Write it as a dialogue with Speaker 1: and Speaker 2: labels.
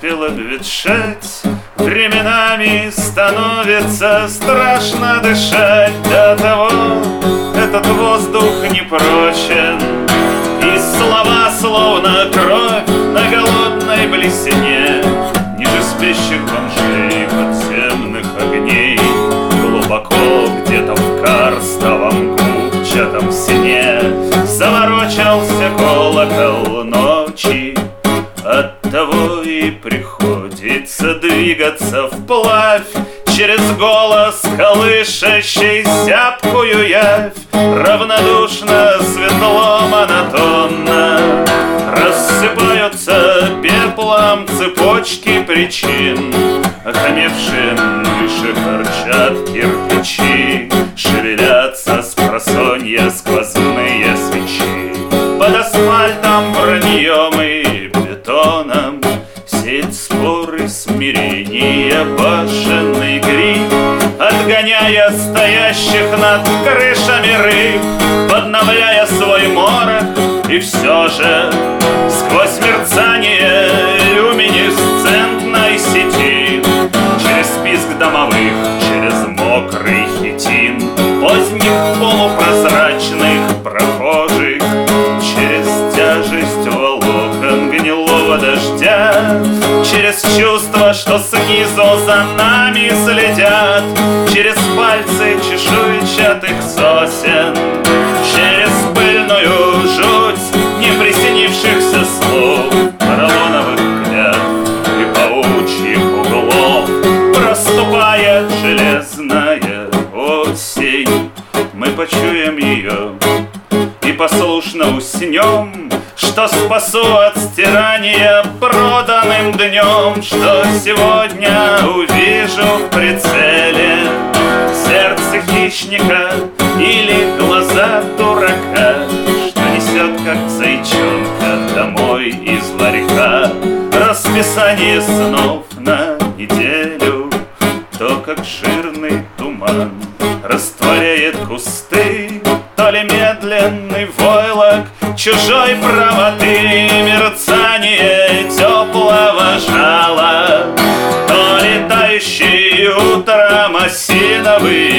Speaker 1: начал обветшать, временами становится страшно дышать. До того этот воздух непрочен, и слова словно кровь на голодной блесне. Ниже спящих бомжей подземных огней, глубоко где-то в карстовом губчатом сне заворочался колокол ночи. Оттого и приходится двигаться вплавь через голос, колышащий зябкую явь. Равнодушно, светло, монотонно рассыпаются пеплом цепочки причин. Охамевшие мыши торчат кирпичи, шевелятся спросонья сквозные свечи. Под асфальтом, броньем и бетоном сеет споры смирения башенный гриб, отгоняя стоящих над крышами рыб, подновляя свой морок. И все же сквозь мерцание люминесцентной сети, через список домовых, через мокрый хитин поздних полупрозрачных прохожих, через тяжесть волокон гнилого дождя, через чувство, что снизу за нами следят, через пальцы чешуйчатых сосен, через пыльную жуть неприснившихся слов, поролоновых клятв и паучьих углов проступает железная осень. Мы почуем ее и послушно уснем, что спасу от стирания проданным днем, что сегодня увижу в прицеле сердце хищника или глаза дурака, что несет, как зайчонка, домой из ларька расписание снов на неделю. То, как жирный туман растворяет кусты, то ли медленный войлок чужой правоты, мерцание теплого жала, то летающий утром осиновый